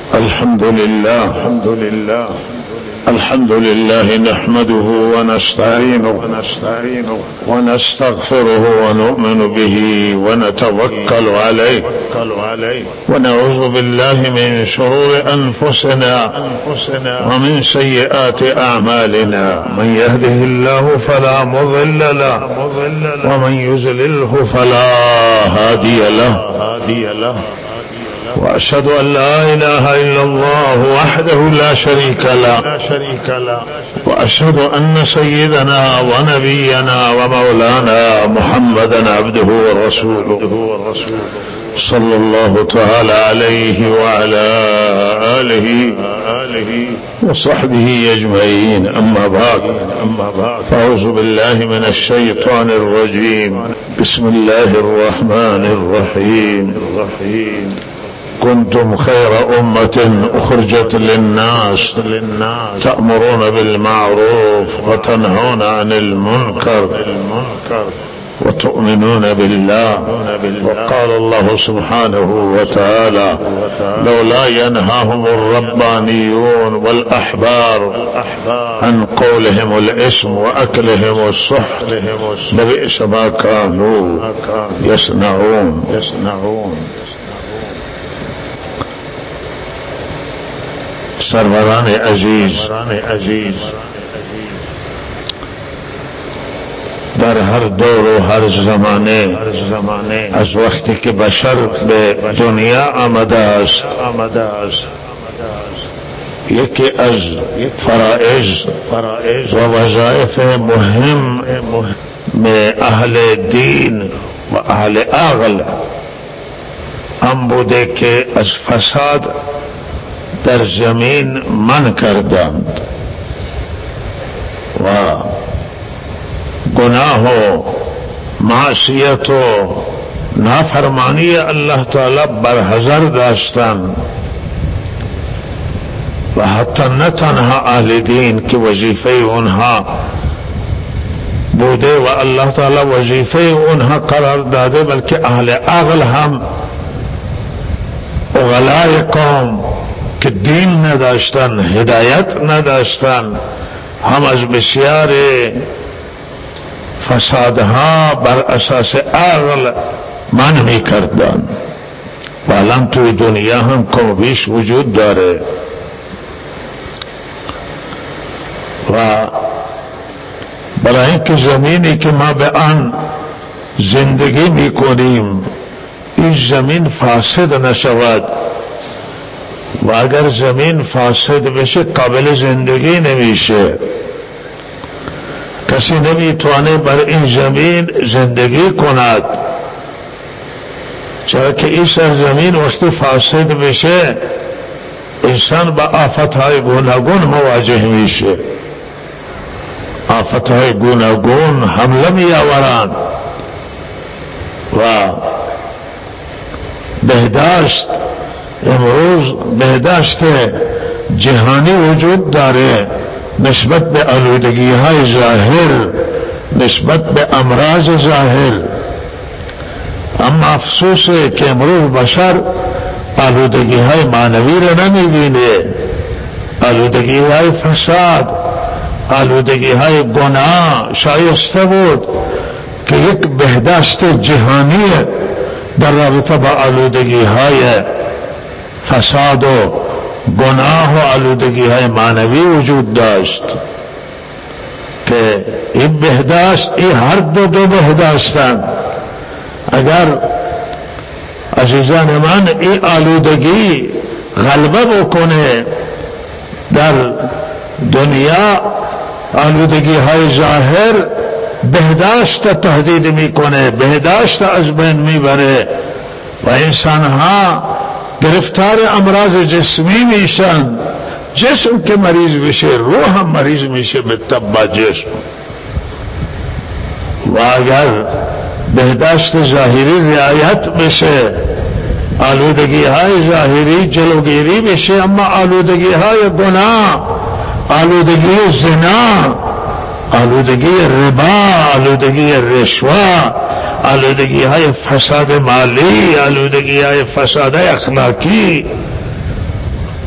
الحمد لله نحمده ونستعينه ونستغفره ونؤمن به ونتوكل عليه ونعوذ بالله من شرور أنفسنا ومن سيئات أعمالنا. من يهده الله فلا مضل له ومن يضلله فلا هادي له. وأشهد أن لا إله إلا الله وحده لا شريك له وأشهد أن سيدنا ونبينا ومولانا محمدا عبده ورسوله صلى الله تعالى عليه وعلى آله وصحبه أجمعين. أما بعد فأعوذ بالله من الشيطان الرجيم. بسم الله الرحمن الرحيم. كنتم خير أمة أخرجت للناس تأمرون بالمعروف وتنهون عن المنكر وتؤمنون بالله. وقال الله سبحانه وتعالى لولا ينهاهم الربانيون والأحبار عن قولهم الإثم وأكلهم السحت لبئس ما كانوا يصنعون. سروران عزیز در هر دور و هر زمانه از وقتی که بشر به دنیا آمده است یکی از فرائض و وظایف مهم اهل دین و اهل عقل آن بوده که از فساد در زمین من کردند و گناه و معصیت و نافرمانی الله تعالی برحذر داشتند و حتی نه تنها اهل دین که وظیفه اونها بوده و الله تعالی وظیفه اونها قرار داده بلکه اهل عقل هم اغلای قوم که دین نداشتن هدایت نداشتن هم از بسیار فسادها بر اساس عقل منع می کردن و الان توی دنیا هم کم بیش وجود داره و برای اینکه زمینی که ما به آن زندگی می کنیم این زمین فاسد نشود و اگر زمین فاسد بشه قابل زندگی نمیشه. کسی نمیتونه بر این زمین زندگی کند چرا که این سرزمین وقتی فاسد بشه انسان با آفتهای گوناگون مواجه میشه. آفتهای گوناگون حمله میآورند و بهداشت امروز بهداشت جهانی وجود داره نسبت به آلودگی های ظاهر نسبت به امراض ظاهر، اما افسوسه که امروز بشر آلودگی های معنوی را نمیبینه. آلودگی های فساد، آلودگی های گناه شایسته بود که یک بهداشت جهانی در رابطه با آلودگی های فساد و گناه و آلودگی های معنوی وجود داشت که این بهداشت این هر دو بهداشتند. اگر عزیزان من این آلودگی غلبه بکنه در دنیا، آلودگی های ظاهر بهداشت تهدید میکنه، بهداشت از بین میبره و انسان ها گرفتار امراض جسمی میشن. جسم که مریض بشه روح هم مریض میشه به تبع جسم. و اگر بهداشت ظاهری رعایت بشه، آلودگی های ظاهری جلوگیری بشه، اما آلودگی های گناه، آلودگی زنا، آلودگی ربا، آلودگی رشوه، آلودگی های فساد مالی، آلودگی های فساد اخلاقی،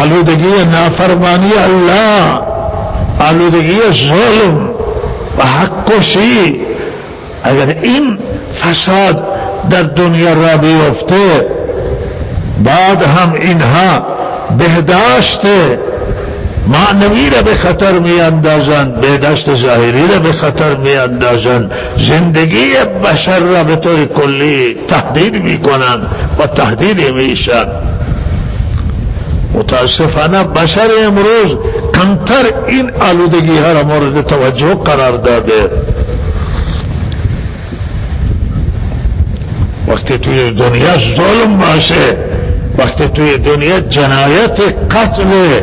آلودگی نافرمانی الله، آلودگی ظلم و حق کشی، اگر این فساد در دنیا را بیفته، بعد هم اینها بهداشت معنوی را به خطر می اندازند، بهداشت ظاهری را به خطر می اندازند، زندگی بشر را به طور کلی تهدید می کنند و تهدید میشن. متاسفانه بشر امروز کمتر این آلودگی ها را مورد توجه قرار داده. وقتی توی دنیا ظلم باشه، وقتی توی دنیا جنایت قتل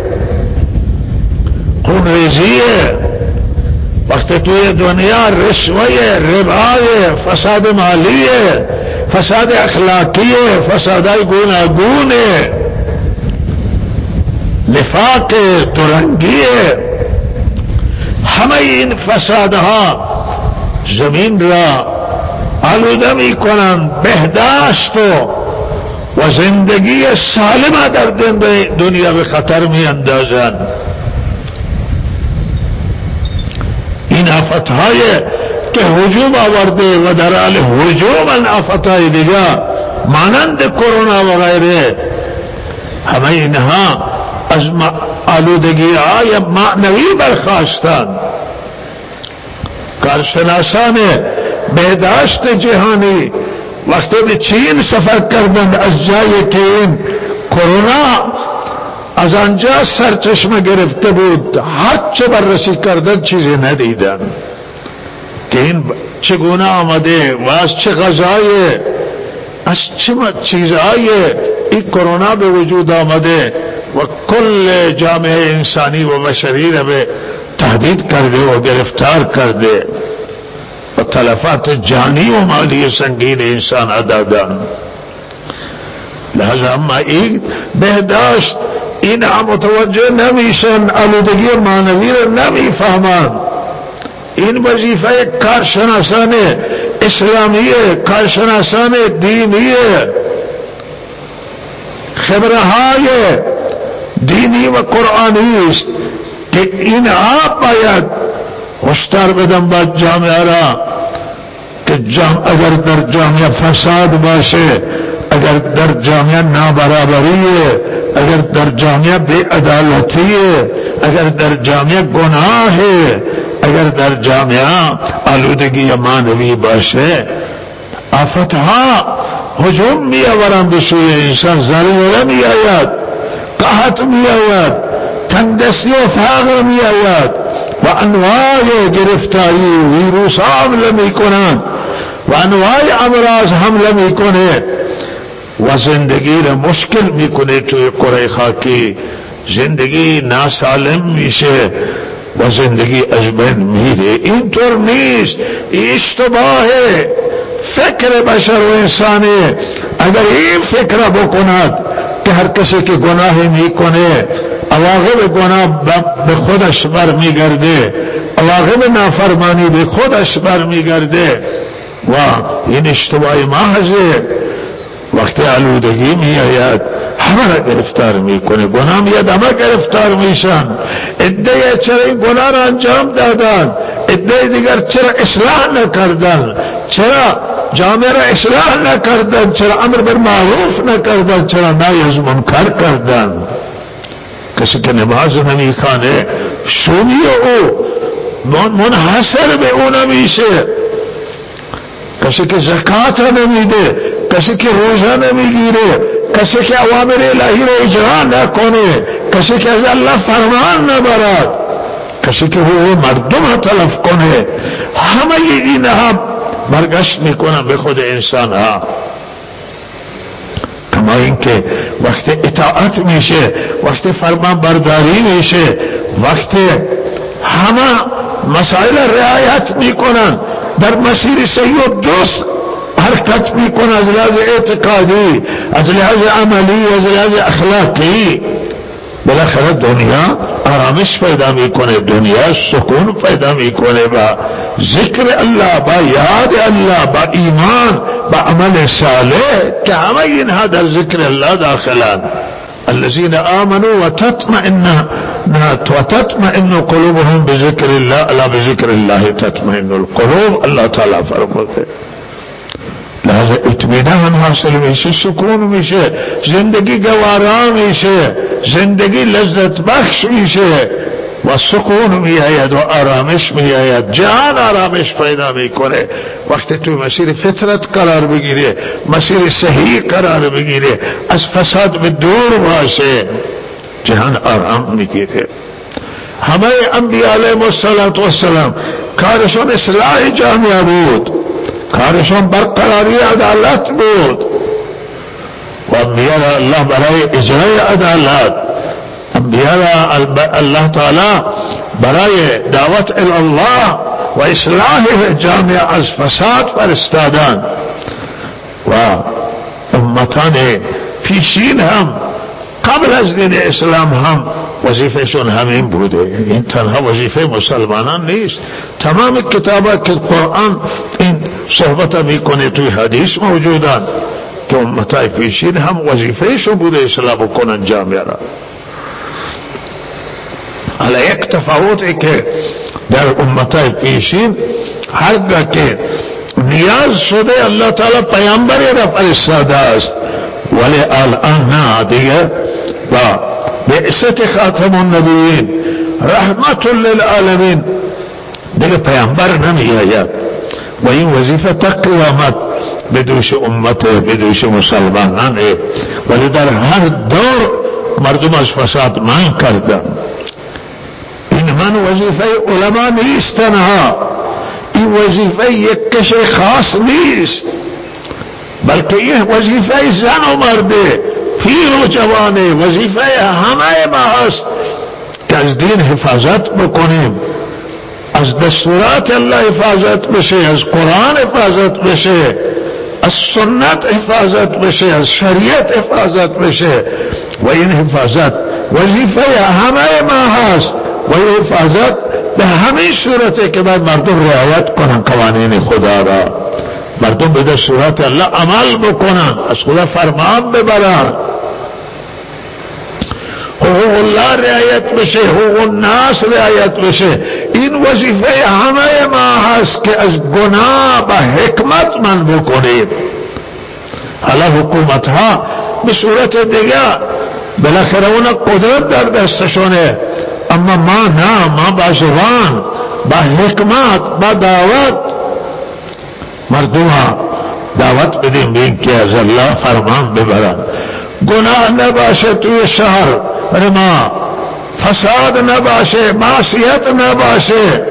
خونریزیه، وقتی توی دنیا رشوه، ربای، فساد مالیه، فساد اخلاقیه، فسادهای گوناگونه، نفاق دورنگیه، همه این فسادها زمین را آلوده می کنند، بهداشت و زندگی سالمه در دنیا به خطر می اندازند. این آفتهای که هجوم آورده و در حال هجوم آفتهای دیگر مانند کرونا و غیره، همه اینها از آلودگی های معنوی برخاستند. کارشناسان بهداشت جهانی وقتی به چین سفر کردند، از جایی که این کرونا از آنجا سرچشمه گرفته بود، هر چه بررسی کردن چیزی ندیدن که این چگونه آمده و از چه غذای، از چه چیزهای این کرونا به وجود آمده و کل جامعه انسانی و بشری را به تهدید کرده و گرفتار کرده و تلفات جانی و مالی سنگین انسان دادن. لہذا اما این بهداشت اینها متوجه نمیشن، آلودگی معنوی را نمیفهمند. این وظیفه کارشناسان اسلامیه، کارشناسان دینیه، خبرهای دینی و قرآنی است که اینها باید هشدار بدن با جامعه را که اگر در جامعه فساد باشه، اگر در جامعه نابرابریه، اگر در جامعه بی‌عدالتیه، اگر در جامعه گناهه، اگر در جامعه آلودگی معنوی باشه، آفتها هجوم می آورند به سوی انسان، زلزله می آید، قحط می آید، تنگدستی و فقر می آید و انواع گرفتاری ویروس حمله می کنند و انواع امراض حمله می کنه و زندگی را مشکل می کنه. توی کره خاکی زندگی ناسالم میشه و زندگی از بین میره. اینطور نیست، این اشتباهه، فکر بشر و انسانه. اگر این فکر بکند که هر کسی که گناهی میکنه عواقب گناه به خودش برمیگرده، عواقب نافرمانی به خودش برمیگرده و این اشتباه محضه. وقتی آلودگی می آید همه را گرفتار میکنه، گناه میاد همه گرفتار میشن. عده چرا این گناه را انجام دادن، عده دیگر چرا اصلاح نکردن، چرا جامعه را اصلاح نکردن، چرا امر بالمعروف نکردن، چرا نهی از منکر کردن. کسی که نماز نمیخوانه شومی او منحصر به او نمیشه، کسی که زکات نمیده، کسی که روزه نمیگیره، کسی که اوامر الهی را اجرا نکنه، کسی که از الله فرمان نبرد، کسی که حقوق مردم تلف کنه، همه اینها برگشت میکنن به خود انسان ها. کما اینکه وقت اطاعت میشه، وقت فرمان برداری میشه، وقت همه مسائل رعایت میکنن، در مسیر صحیح و درست حرکت میکنه، از لحاظ اعتقادی، از لحاظ عملی، از لحاظ اخلاقی، بالاخره دنیا آرامش پیدا میکنه، دنیا سکون پیدا میکنه با ذکر الله، با یاد الله، با ایمان، با عمل صالح که همه اینها در ذکر الله داخلند. الذين آمنوا وتطمئن قلوبهم بذکر الله الا بذکر الله تطمئن القلوب. اللہ تعالیٰ فرماتے لہذا اطمینان حاصل میشه، سکون میشه، زندگی گوارا میشه، زندگی لذت بخش میشه و سکون میآید و آرامش میآید، جان آرامش پیدا میکنه. وقتی توی مسیر فطرت قرار بگیره، مسیر صحیح قرار بگیره، از فساد به دور باشه، جهان آرام میگیره. همه انبیاء علیهم السلام کارشون اصلاح جامعه بود، کارشون برقراری عدالت بود و انبیاء الله برای اجرای عدالت، انبیاء الله تعالی برای دعوت الله و اصلاح جامعه از فساد فرستادن و امتان پیشین هم قبل از دین اسلام هم وظیفهشون همین بوده. این تنها وظیفه مسلمانان نیست، تمام کتابات که قرآن این صحبت میکنه توی حدیث موجودن که امتای پیشین هم وظیفهشون بوده اصلاح بکنن جامعه را. حالا یک تفاوتی که در امتای پیشین هرگاه که نیاز شده الله تعالی پیامبری را فرستاده است، ولی الان نه دیگه. و بعثت خاتم النبیین رحمت للعالمین دیگه پیامبر نمی آید و این وظیفه تا قیامت بدوش امت بدوش مسلمانانه. ولی در هر دور مردم از فساد من کردن. این من وظیفه علما نیست تنها، این وظیفه یک کش خاص نیست، بلکه این وظیفه زن و مرده، پیر و جوانه، وظیفه همه ما هست که از دین حفاظت بکنیم، از دستورات الله حفاظت بشه، از قرآن حفاظت بشه، از سنت حفاظت بشه، از شریعت حفاظت بشه. و این حفاظت وظیفه همه ما هست و این حفاظت به همین صورته که باید مردم رعایت کنن قوانین خدا را، مردم به دستورات الله عمل بکنن، از خدا فرمان ببرن، حقوق الله رعایت بشه، حقوق الناس رعایت بشه. این وظیفه همه ما هست که از گناه به حکمت من بکنید. حالا حکومت ها به صورت دیگه بالاخره اون قدرت در دستشونه، اما ما نه، ما با زبان، با حکمت، با دعوت مردم ها دعوت بدیم بین که از الله فرمان ببرن. گناه نباشه توی شهر ما، فساد نباشه، معصیت نباشه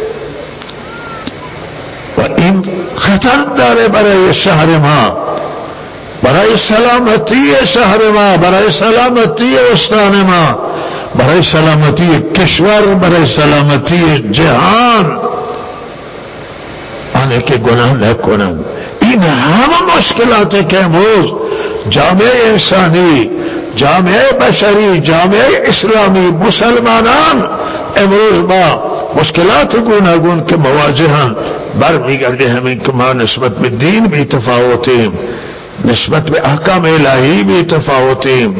و این خطر داره برای شهر ما، برای سلامتی شهر ما، برای سلامتی استان ما، برای سلامتی کشور، برای سلامتی جهان. آنه که گناه نکنند. این همه مشکلاتی که امروز جامعه انسانی، جامعه بشری، جامعه اسلامی، مسلمانان امروز با مشکلات گوناگون که مواجهن برمیگرده همین که ما نسبت به دین بی تفاوتیم، نسبت به احکام الهی بی تفاوتیم،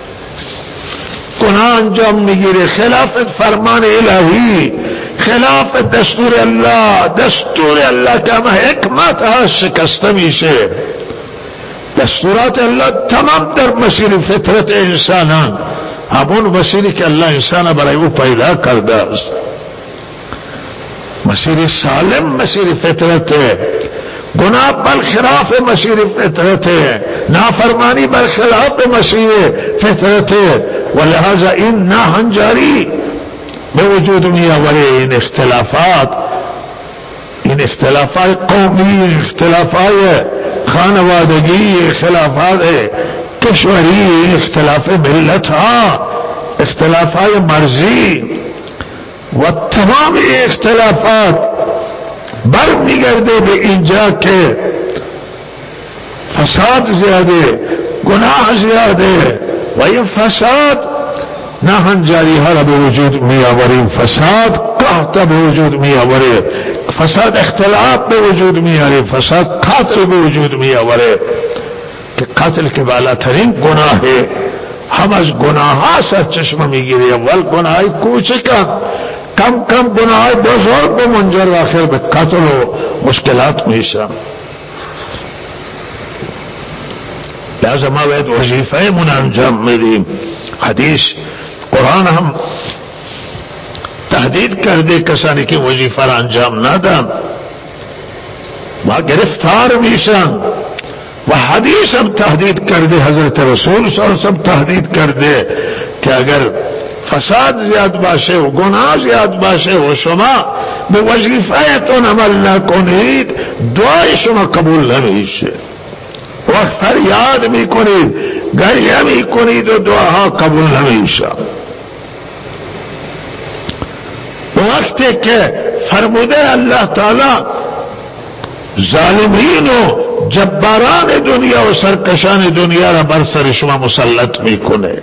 گناه انجام میگیره خلاف فرمان الهی، خلاف دستور الله. دستور الله که همه حکمت ها شکسته میشه. دستورات الله تمام در مسیر فطرت انسانان، همون مسیری که الله انسان برای او پیدا کرده است، مسیر سالم، مسیر فطرت. گناه برخلاف مسیر فطرت، نافرمانی برخلاف مسیر فطرت، و لہذا این ناهنجاری به وجود می آوره. این اختلافات قومی، اختلافات خانوادگی، اختلافات کشوری، اختلاف ملت ها، اختلافات مرزی و تمام اختلافات برمیگرده به اینجا که فساد زیاده، گناه زیاده و این فساد ناهنجاری ها را به وجود می آوریم، فساد قحط به وجود می آوره، فساد اختلاف به وجود می آوره، فساد قتل به وجود می آوره که قتل که بالاترین گناه هم از گناه ها سرچشمه میگیری. اول گناه کوچک، کم کم گناه بزرگ و منجر و آخر به قتل و مشکلات میشه. لازم ما باید وظیفه من انجام میدیم. حدیث قرآن هم تهدید کرده کسانی که وظیفه را انجام ندن ما گرفتار میشن، و حدیث هم تهدید کرده، حضرت رسول صلی اللہ علیہ وسلم تهدید کرده که اگر فساد زیاد باشه و گناه زیاد باشه و شما به وظیفه‌تون عمل نکنید، دعای شما قبول نمیشه. وقت فریاد میکنید، گریه میکنید و دعاها قبول نمیشه. وقتی که فرموده الله تعالی ظالمین و جباران دنیا و سرکشان دنیا را بر سر شما مسلط میکنه،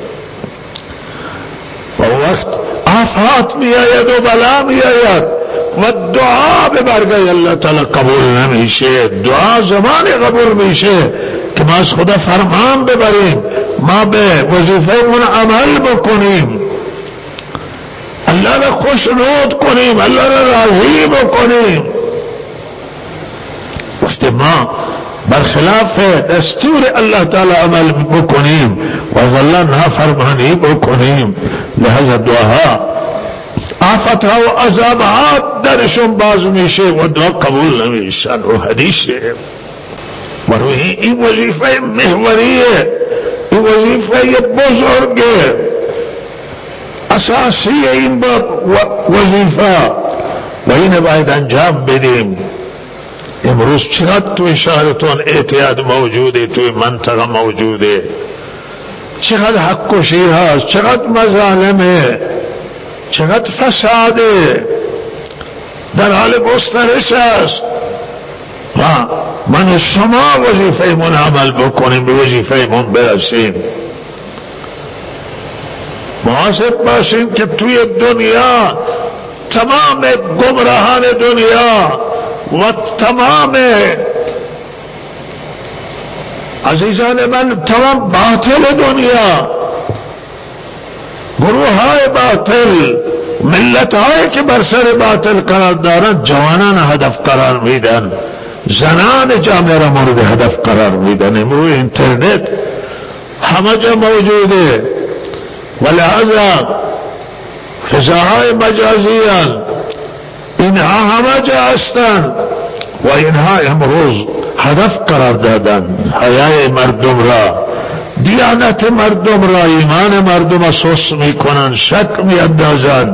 و وقت آفات می آید و بلا می آید و دعا به برگای الله تعالی قبول نمیشه. دعا زمان قبول میشه که ما از خدا فرمان ببریم، ما به وظیفه من عمل بکنیم، الله را خوشنود کنیم، الله را راضی بکنیم. وقتی ما برخلاف دستور الله تعالی عمل بکنیم و از الله نافرمانی بکنیم، لہذا دعاها آفتها و عذابها درشون باز میشه و دعا قبول نمیشن. و حدیثه و روی این وظیفه محوریه، این وظیفه بزرگه، اساسی این وظیفه و این باید انجام بدیم. امروز چقدر توی شهرتون اعتیاد موجوده، توی منطقه موجوده، چقدر حق کشی هست، چقدر مظالمه، چقدر فساده، در حال گسترش است. و من شما وظیفه من عمل بکنیم، به وظیفه من برسیم. محاسب باشیم که توی دنیا تمام گمراهان دنیا و تمام عزیزان من، تمام باطل دنیا، گروه های باطل، ملت های که بر سر باطل قرار دارند، جوانان هدف قرار میدن، زنان جامعه را مورد هدف قرار میدن. امروز اینترنت همه جا موجوده و لحاظا فضاهای مجازیان اینها همه جا هستند و اینها امروز هدف قرار دادن حیای مردم را، دیانت مردم را، ایمان مردم را سوس میکنن، شک میاندازند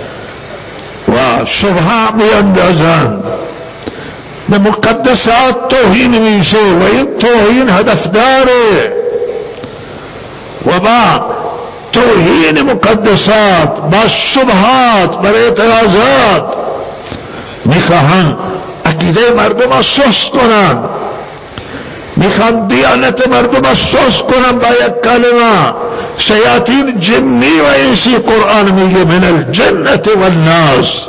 و شبهه میاندازند، به مقدسات توهین میشه و این توهین هدف داره و با توهین مقدسات، با شبهات، بر اعتراضات میخواهن عقیده مردم را سوس کنن، میخوان دیانت مردم را سوس کنن با یک کلمه. شیاطین جنی و انسی، قرآن میگه من الجنت والناس،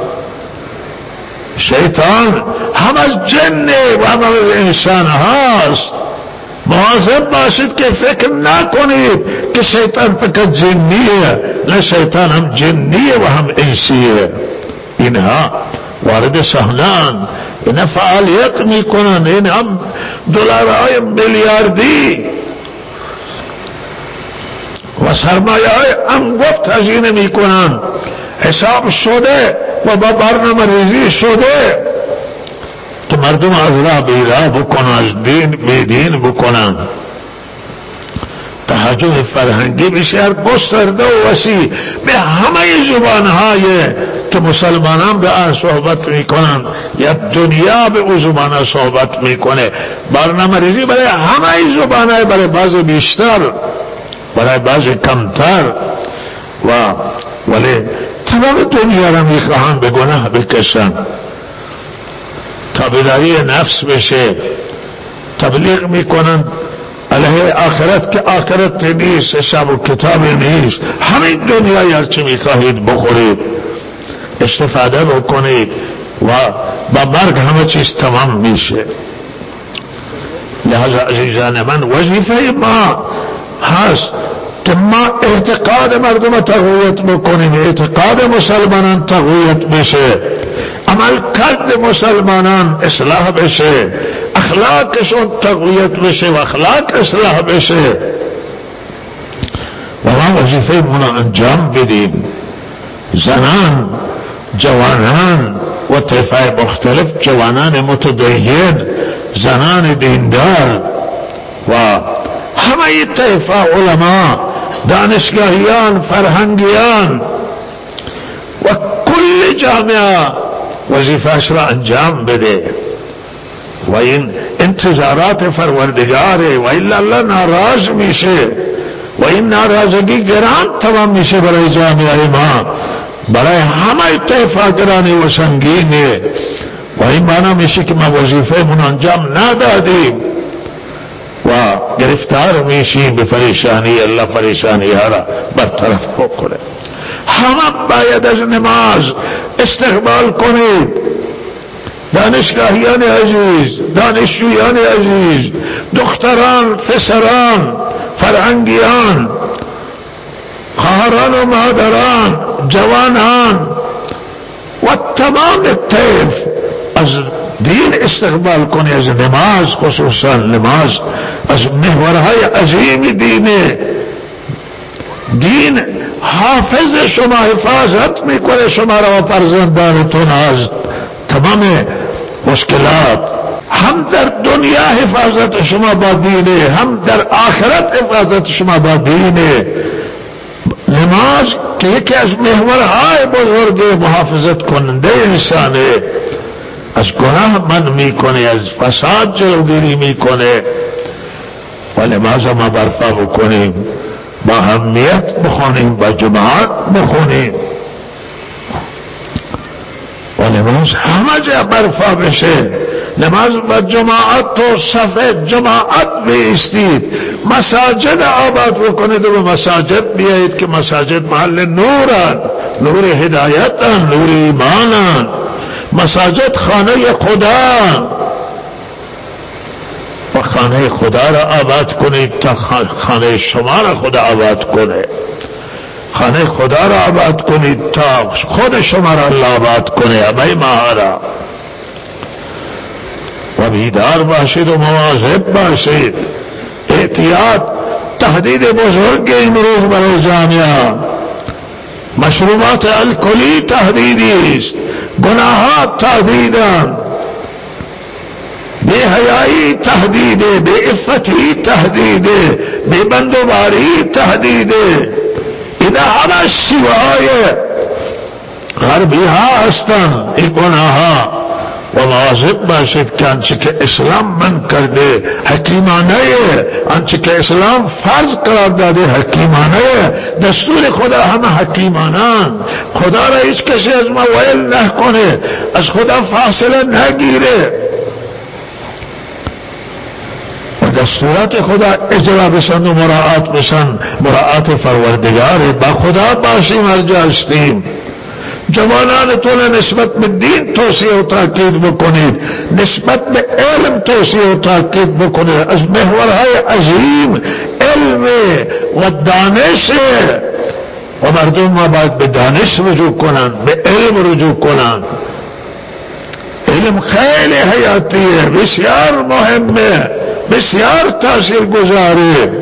شیطان هم از جن و هم از انسان هست. مواظب باشید که فکر نکنید که شیطان فقط جنیه، نه، شیطان هم جنیه و هم انسیه. اینها وارد صحنان، اینها فعالیت میکنن، این هم دلارهای میلیاردی و سرمایه های انگفت هزینه میکنن، حساب شده و با برنامه ریزی شده که مردم از راه بیراه بکنن، از دین بیدین بکنن. تهاجم فرهنگی بسیار گسترده و وسیع به همه زبانهای که مسلمانان به آن صحبت میکنن یا دنیا به او زبانها صحبت میکنه. برنامه ریزی برای همه زبانهای، برای بعض بیشتر، برای بعض کمتر، ولی تمام دنیا را میخواهن به گناه بکشن تا بیداری نفس بشه. تبلیغ میکنن علیه آخرت که آخرت نیست، حساب و کتاب نیست، همین دنیا هرچی میخواهید بخورید، استفاده بکنید و با مرگ همه چیز تمام میشه. لہذا عزیزان من، وظیفه ما هست که که ما اعتقاد مردم تقویت بکنیم، اعتقاد مسلمانان تقویت بشه، عمل کرد مسلمانان اصلاح بشه، اخلاقشون تقویت بشه و اخلاق اصلاح بشه و ما وظیفه منا انجام بدیم. زنان، جوانان و طیفه مختلف، جوانان متدین، زنان دیندار و همه طیفه علما، دانشگاهیان، فرهنگیان و کل جامعه وظیفه‌اش را انجام بده و این انتظارات پروردگاره و الا الله ناراض میشه و این ناراضگی گران تمام میشه برای جامعه ما، برای همه طیفه گرانی و سنگینه و این معنی میشه که ما وظیفه من انجام ندادیم و گرفتار میشیم به پریشانی. الله پریشانی ها را برطرف بکنه. همه باید از نماز استقبال کنید. دانشگاهیان عزیز، دانشجویان عزیز، دختران، پسران، فرهنگیان، خواهران و مادران، جوانان و تمام طیف از دین استقبال کنی، از نماز، خصوصا نماز از محورهای عظیم دینه. دین حافظ شما، حفاظت میکنه شما را و فرزندانتون از تمام مشکلات. هم در دنیا حفاظت شما با دینه، هم در آخرت حفاظت شما با دینه. نماز که یکی از محورهای بزرگ محافظت کننده انسانه، از گناه من میکنه، از فساد جلوگیری میکنه و نماز ما برپا بکنیم، با اهمیت بخونیم، با جماعت بخونیم و نماز همه جا برپا بشه. نماز با جماعت و صف جماعت بیستید، مساجد آباد بکنید و به مساجد بیایید که مساجد محل نورن، نور هدایتن، نور ایمانن. مساجد خانه خدا و خانه خدا را آباد کنید تا خانه شما را خدا آباد کنه. خانه خدا را آباد کنید تا خود شما را الله آباد کنه، همه ما را. و بیدار باشید و مواظب باشید. احتیاط تهدید بزرگ امروز برای جامعه. مشروبات الکلی تهدیدی است، گناهات تهدیدند، بے حیائی تهدیده، بے عفتی تهدیده، بے بندوباری تهدیده. اینا همه شیوه‌های غربی ها هستند این گناه ها. و مواظب باشید که آنچه که اسلام من کرده حکیمانه، آنچه که اسلام فرض قرار داده حکیمانه. دستور خدا همه حکیمانان. خدا را هیچ کسی از ما ویل نکنه، از خدا فاصله نگیره و دستورات خدا اجرا بشن و مراعات بشن. مراعات پروردگار. با خدا باشیم، هر جا هستیم. جوانانتون نسبت به دین توصیه و تاکید بکنید، نسبت به علم توصیه و تاکید بکنید. از محورهای عظیم علم و دانش و مردم ما باید به دانش رجوع کنند، به علم رجوع کنند. علم خیلی حیاتیه، بسیار مهمه، بسیار تاثیر گذاره.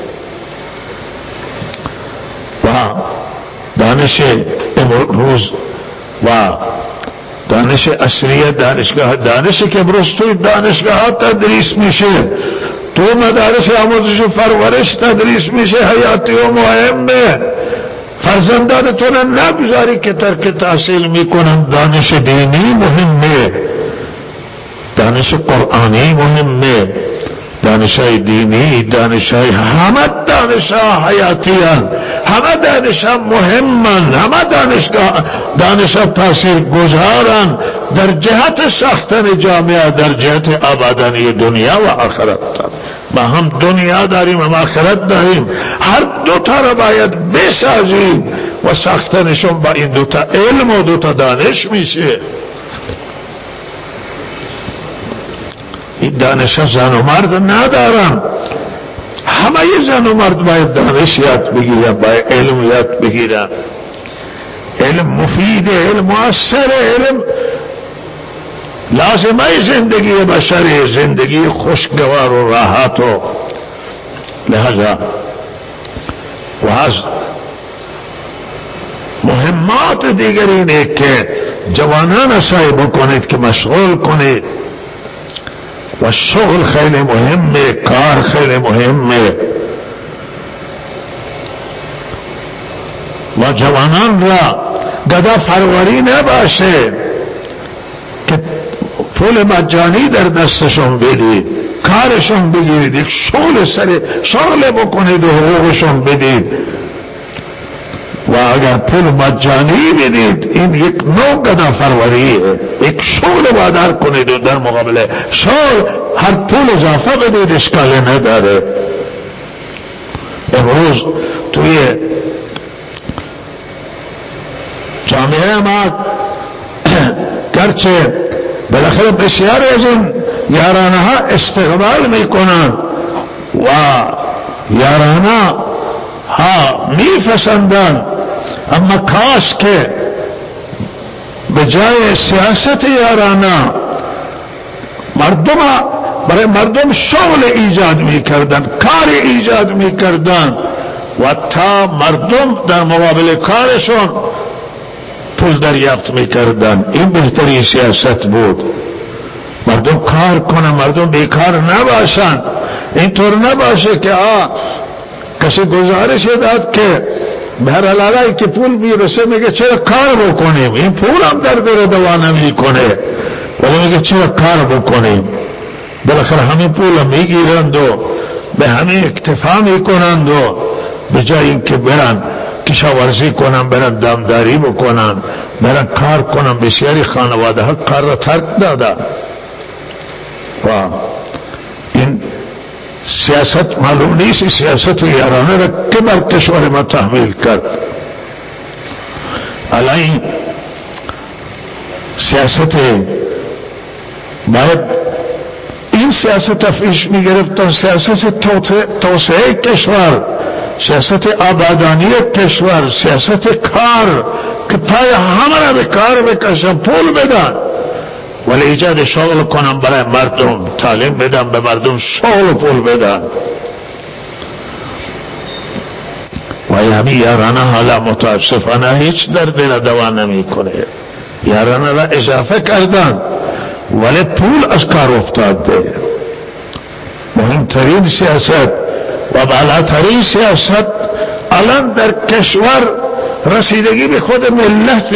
و دانش امروز و دانش اصلیه، دانشی که امروز توی دانشگاه تدریس میشه، تو مدارس آموزش و پرورش تدریس میشه، حیاتی و مهمه. فرزندانتون نگذاری که ترک تحصیل میکنن. دانش دینی مهمه، دانش قرآنی مهمه، دانشای دینی، دانشای همه دانشها حیاتیان، همه دانشها مهمن، همه دانشها تاثیر گذارن در جهت ساختن جامعه، در جهت آبادانی دنیا و آخرت. ما هم دنیا داریم هم آخرت داریم، هر دوتا را باید بسازیم و ساختنشون با این دوتا علم و دوتا دانش میشه. این دانش زن و مرد ندارن، همه زن و مرد باید دانش یاد بگیرن، باید علم یاد بگیرن. علم مفید، علم مؤثر، علم لازمه زندگی بشری، زندگی خوشگوار و راحت. و لہذا و از مهمات دیگر اینه که جوانان سعی بکنید که مشغول کنید و شغل خیلی مهمه، کار خیلی مهمه و جوانان را گدا فروری نباشه که پول مجانی در دستشون بدید، کارشون بگیرید، یک شغل بکنید و حقوقشون بدید. و اگر پول مجانی بدید این یک نوع گدا فروریه. یک شغل وادار کنید و در مقابل شغل هر پول اضافه بدید، اشکالی نداره. امروز توی جامعه ما گرچه بالاخره بسیاری از این یارانه ها استقبال میکنن و یارانه ها میپسندن، اما کاش که به جای سیاست یارانه برای مردم شغل ایجاد میکردن، کار ایجاد میکردن و تا مردم در مقابل کارشون پول دریافت میکردن. این بهترین سیاست بود. مردم کار کنن، مردم بیکار نباشن. اینطور نباشه که کسی گزارش داد که به هر حلالی که پول میرسه میگه چرا کار بکنیم، این پول هم در دل دوا نمیکنه، ولی میگه چرا کار بکنیم. بالاخره همین پول هم میگیرند و به همین اکتفا میکنند و به جای اینکه برن کشاورزی کنن، برن دامداری بکنن، برن کار کنن. بسیاری خانواده ها کار را ترک دادن و این سیاست معلوم نیست سیاست یارانه را که بر کشور ما تحمیل کرد. الان سیاست باید این سیاست افیش میگرفتن، سیاست توسعه کشور، سیاست آبادانی کشور، سیاست کار که پای همه را به کار بکشن، پول بدن ولی ایجاد شغل کنن برای مردم، تعلیم بدن به مردم، شغل و پول بدن. و همین یارانه حالا متاسفانه هیچ در دل دوا نمی کنه. یارانه را اضافه کردن ولی پول از کار افتاده. مهمترین سیاست و بالاترین سیاست الان در کشور رسیدگی به خود ملت.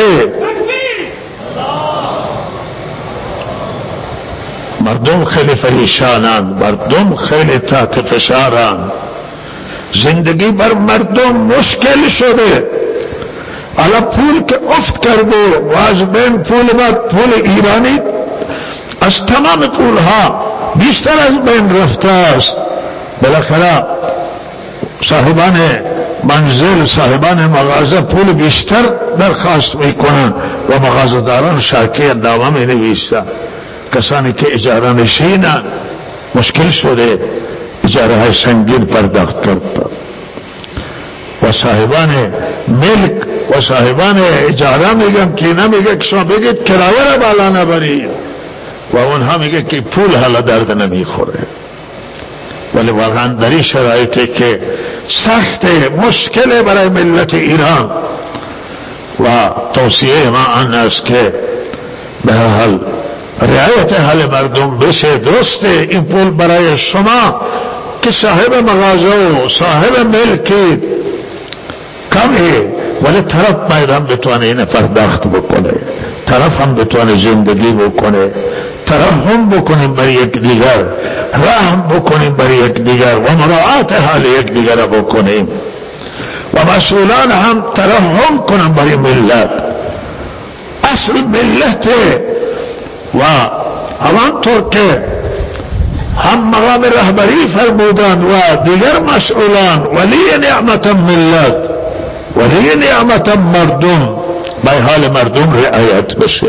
مردم خیلی پریشانند، مردم خیلی تحت فشارند، زندگی بر مردم مشکل شده. حالا پول که افت کرده و از بین پول ایرانی از تمام پول ها بیشتر از بین رفته است. بالاخره صاحبان منزل، صاحبان مغازه پول بیشتر درخواست میکنن و مغازه‌داران شاکی نامه می نویسن. کسانی که اجاره نشینن مشکل شده، اجاره های سنگین پرداخت کردن و صاحبان ملک و صاحبان اجاره میگن که نمیگه که شما بگید کرایه را بالا نبرید و اونها میگه که پول حالا درد نمیخوره. ولی واقعا در این شرایطی که سخت مشکل برای ملت ایران و توصیه ما آن است که به هر حال رعایت حال مردم بشه. درسته این پول برای شما که صاحب مغازه و صاحب ملکی کمه، ولی طرف باید هم بتوانه این پرداخت بکنه، طرف هم بتوانه زندگی بکنه، ترحم بکنیم بر یک دیگر، رحم بکنیم بر یک دیگر و مراعات حال یک دیگر بکنیم و مسئولان هم ترحم کنن برای ملت. اصل ملت و همانطور که هم مقام رهبری فرمودن و دیگر مسئولان ولی نعمت ملت، ولی نعمت مردم، به حال مردم رعایت بشه.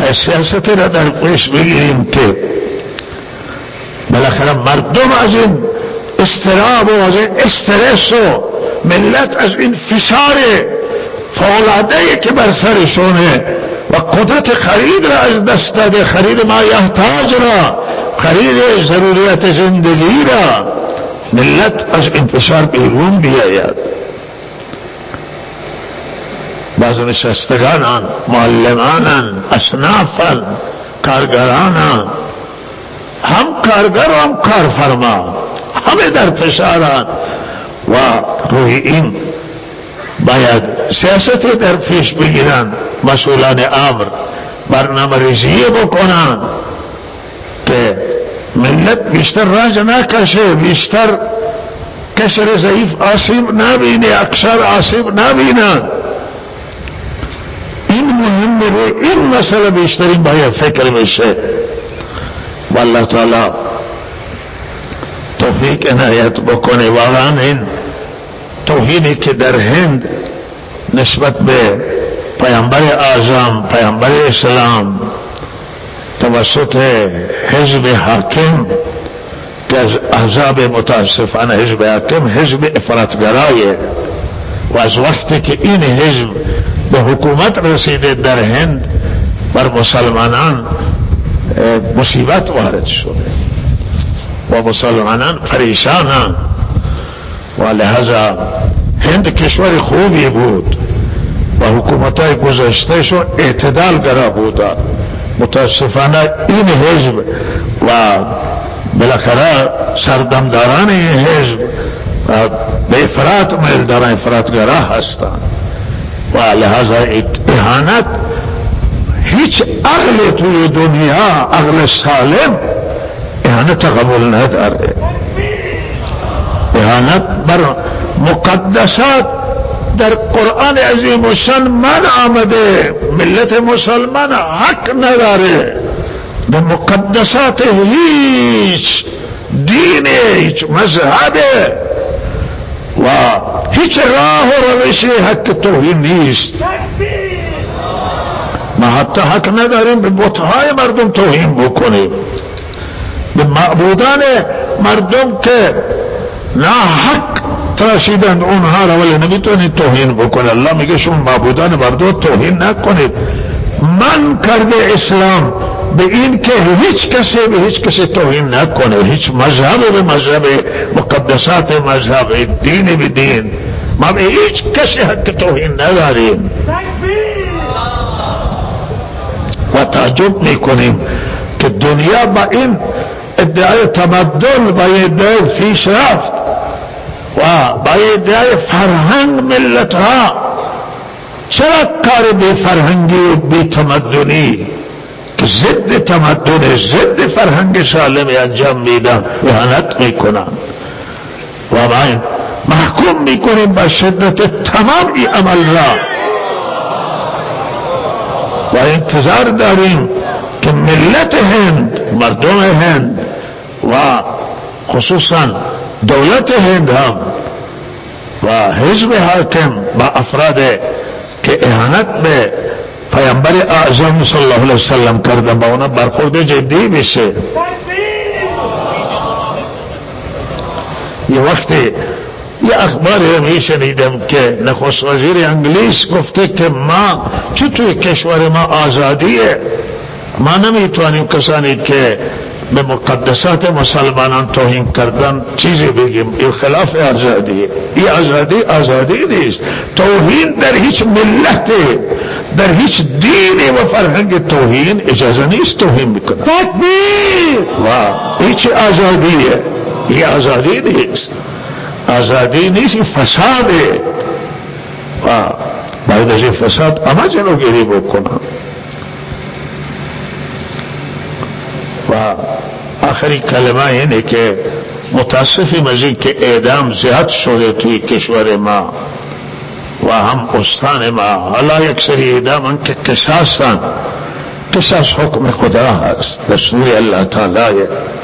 باید سیاستی را در پیش بگیریم که بالاخره مردم از این اضطراب و از این استرس و ملت از این فشار فوق‌العاده‌ای که بر سرشونه و قدرت خرید را از دست داده، خرید ما یحتاج را، خرید ضروریات زندگی را، ملت از این فشار بیرون بیاید. بعض نشستگانان، معلمانان، اصنافان، کارگرانان، هم کارگر و هم کارفرما، همه در فشاران و روی این باید سیاستی در پیش بگیرن. مسئولان امر برنامه ریزی بکنن که ملت بیشتر رنج نکشه، بیشتر کشر ضعیف آسیب نبینه، اکثر آسیب نبینن. این مهمه، روی این مسئله بیشترین باید فکر بشه. والله تعالی توفیق عنایت بکنه. واقعا این توهینی که در هند نسبت به پیامبر اعظم، پیامبر اسلام توسط حزب حاکم که از احزاب متاسفانه حزب حاکم حزب افراطگرایه و از وقتی که این حزب به حکومت رسیده در هند بر مسلمانان مصیبت وارد شده و مسلمانان پریشانند و لہذا هند کشور خوبی بود و حکومتای گذشتهشون اعتدال گرا بودن. متاسفانه این حزب و بالاخره سردمداران این حزب به افراط میل دارن، افراطگرا هستند و لہذا اهانت هیچ عقل توی دنیا، عقل سالم اهانت قبول نداره. اهانت بر مقدسات در قرآن عظیم و شان من آمده. ملت مسلمان حق نداره به مقدسات هیچ دین، هیچ مذهب و هیچ راه و روش حق توهین نیست. ما حتی حق نداریم به بتهای مردم توهین بکنیم، به معبودان مردم که نه حق تراشیدند اونها را، ولی نمیتونید توهین بکنید. الله میگه شما معبودان مردم توهین نکنید. من کرده اسلام به این که هیچ کسی به هیچ کسی توهین نکنه، هیچ مذهب به مذهب، مقدسات مذهب، دین به دین. ما به هیچ کسی حق توهین نداریم و تعجب میکنیم که دنیا با این ادعای تمدن، با ادعای پیشرفت و با ادعای فرهنگ ملت ها چرا کار بی فرهنگی و بی تمدنی که ضد تمدن، ضد فرهنگ سالمی انجام میدن، اهانت میکنن و ما محکوم میکنیم با شدت تمام این عمل را و انتظار داریم که ملت هند، مردم هند و خصوصا دولت هند هم و حزب حاکم با افراد که اهانت به پیامبر اعظم صلی الله علیه وسلم کردن با اونا برخورد جدی بشه. یه وقتی یه اخباری رو میشنیدم که نخست وزیر انگلیس گفته که ما چون توی کشور ما آزادیه، ما نمیتوانیم کسانی که به مقدسات مسلمانان توهین کردن چیزی بگیم. این خلاف آزادیه. این آزادی نیست. توهین در هیچ ملت، در هیچ دین و فرهنگ توهین اجازه نیست توهین میکنن. تکبیر! و هیچ آزادیه. این آزادی نیست. آزادی نیست، این فساده و باید از این فساد اما جلوگیری بکنم. و آخری کلمه اینه که متاسفیم از این که اعدام زیاد شده توی کشور ما و هم استان ما. حالا یک سری اعدام که قصاصن، قصاص حکم خدا هست، دستور الله تعالی.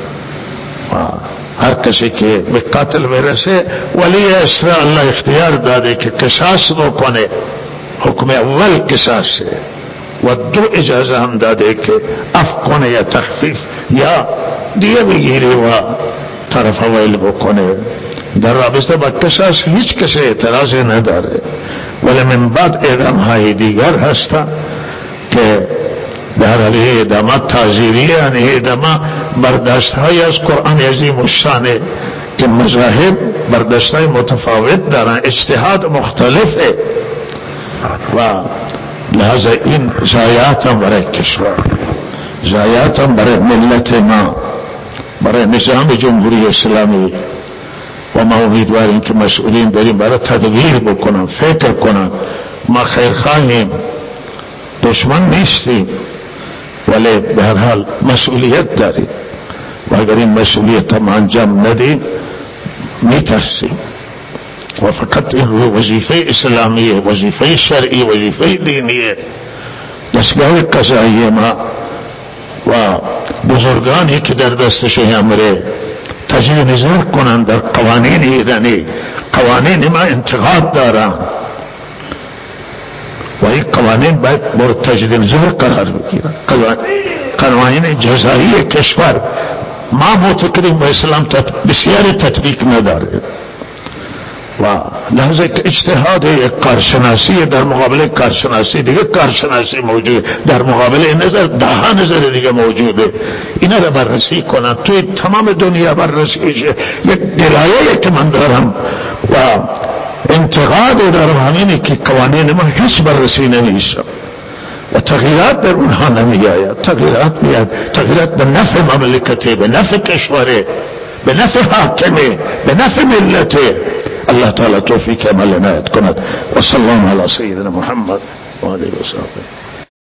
هر کسی که به قتل برسه ولی اسرا الله اختیار داده که قصاص بکنه. حکم اول قصاصه و 2 اجازه هم داده که عفو کنه یا تخفیف یا دیه بگیری و طرف ویل بکنه. در رابطه با قصاص هیچ کسی اعتراضی نداره، ولی من بعد اعدام های دیگر هستن که در علیه اعدامات تعزیریه، یعنی اعدامات برداشت های از قرآن عظیم الشانه که مذاهب برداشت های متفاوت دارن، اجتهاد مختلفه و لحاظ این ضایعات هم برای کشور، ضایعات هم برای ملت ما، برای نظام جمهوری اسلامی. و ما امیدواریم که مسئولین داریم برای تدبیر بکنن، فکر کنن. ما خیرخواهیم، دشمن نیستیم، ولی به هر حال مسئولیت داریم و اگر این مسئولیت هم انجام ندیم میترسیم. و فقط این وظیفه اسلامیه، وظیفه شرعی، وظیفه دینیه. دستگاه قضایی ما و بزرگانی که در دستش امره تجدید نظر کنن در قوانین ایرانی. قوانین ما انتقاد دارن و این قوانین باید مورد تجدید نظر قرار بگیرن. قوانین جزایی کشور ما معتقدیم و اسلام بسیاری تطبیق نداره و لحظه که اجتهاد کارشناسی در مقابل کارشناسی دیگه کارشناسی موجود، در مقابل نظر 10 نظر دیگه موجوده. اینا رو بررسی کنن، توی تمام دنیا بررسی شه. یک دلایلی که من دارم و انتقاد دارم همینه که قوانین ما هیچ بررسی نمیشه و تغییرات در اونها نمی آید. تغییرات میاد، تغییرات به نفع مملکته، به نفع کشوره، به نفع حاکمه، به نفع ملته. الله تعالی توفیق عمل عنایت کند. و صلی الله علی سیدنا محمد و آله و صحبه.